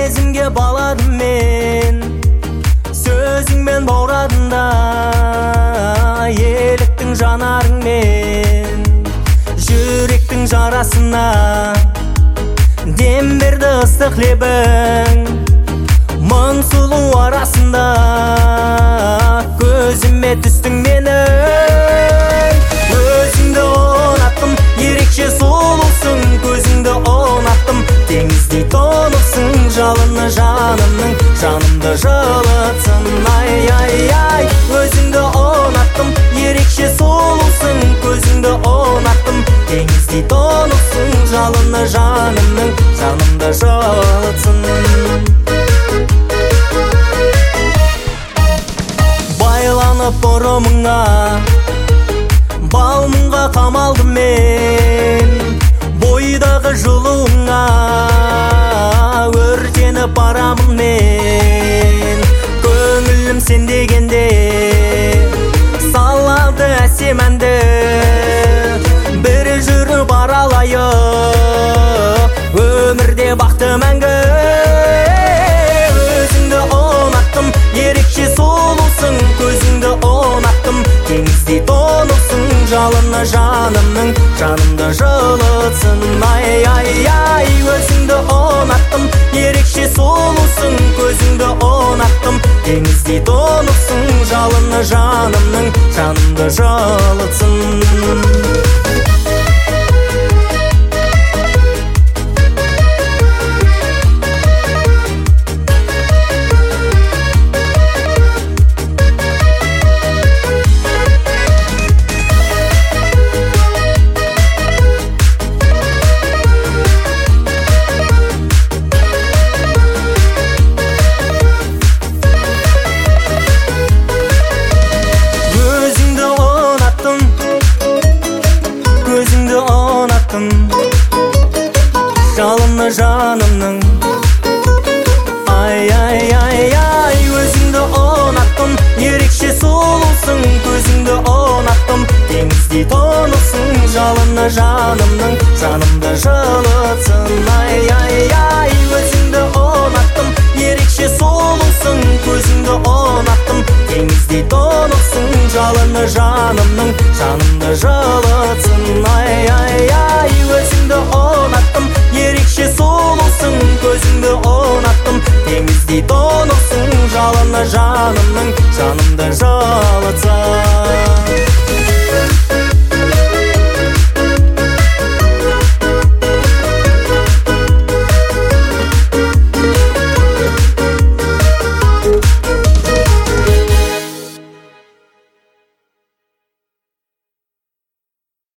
сезімге баладым мен, сөзіңмен баурадым да еліктің жанарыңмен, жүректің жарасына дем берді ыстық лебің. Мың сұлу арасында көзіме түстің менің. Өзіңді ұнаттым, ерекше сұлусың, көзіңді ұнаттым, теңіздей тұнықсың, жалыны жанымның, жанымды жылытсын. Ай, ай, ай, өзіңді ұнаттым, ерекше сұлусың, көзіңді ұнаттым, теңіздей тұнықсың, жалыны жанымның, жанымды жылытсын. Байланып бұрымыңа, балмыңға қамалдым мен, бойдағы жылуыңа өртеніп барамын мен. Көңілім сен дегенде салады әсем әнді, бір жүріп аралайық, өмірде бақты мәңгі. Өзіңді ұнаттым, ерекше сұлусың, көзіңді ұнаттым, теңіздей тұнықсың, жалыны жанымның, жанымды жылытсын. Ай, ай, ай, өзіңді ұнаттым, ерекше сұлусың, көзіңді ұнаттым, теңіздей тұнықсың, жалыны жанымның, жанымды жылытсын. Жалыны жанымның, ай, ай, ай, ай, өзіңді ұнаттым, ерекше сұлусың, көзіңді ұнаттым, теңіздей тұнықсың, жалыны жанымның, жанымды жылытсын. Ай, ай, ай, өзіңді ұнаттым, ерекше сұлусың, көзіңді ұнаттым, теңіздей тұнықсың, жалыны жанымның, жанымды жылытсын.